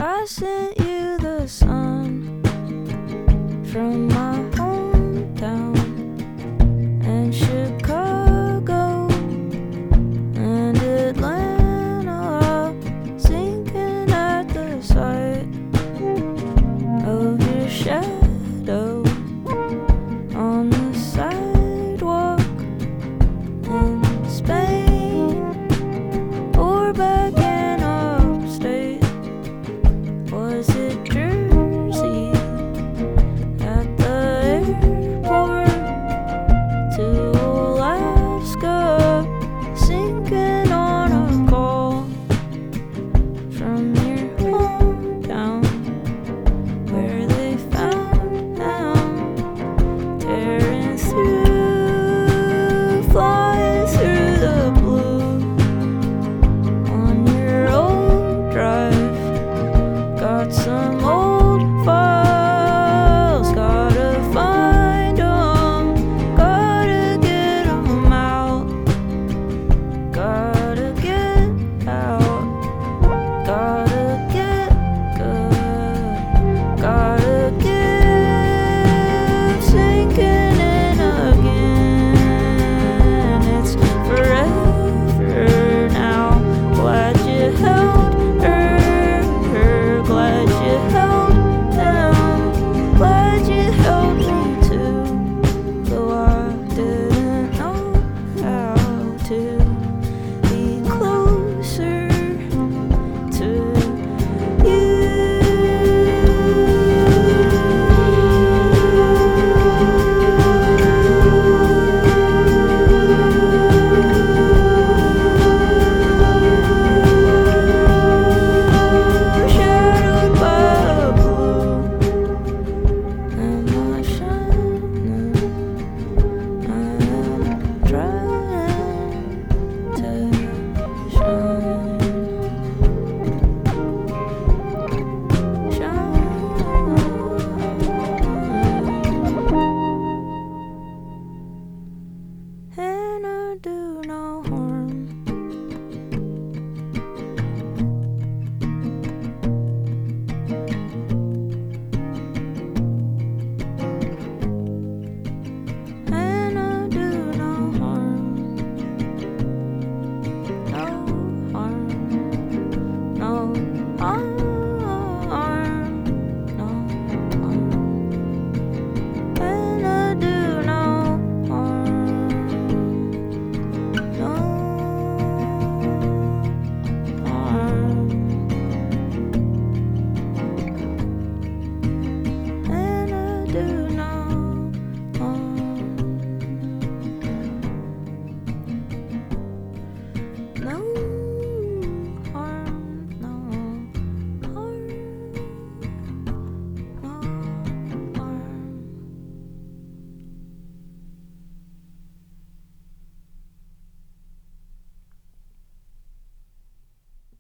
I sent you the sun from my hometown and Chicago and Atlanta, sinking at the sight of your shadow on the sidewalk in Spain or back in upstate. Was it Jersey at the airport to Alaska, sinking on a call from your hometown where they found him tearing through, flying through the blue on your old drive. Got some old files, gotta find 'em, gotta get 'em out, gotta get out, gotta get good, gotta get sinking in again. It's forever now. Glad you held her, glad you held him, glad you held me too, though I didn't know how to be closer to you. Shadowed by blue, am I shining? I am trying to shine, and I do no harm. And I do no harm, no harm, no harm.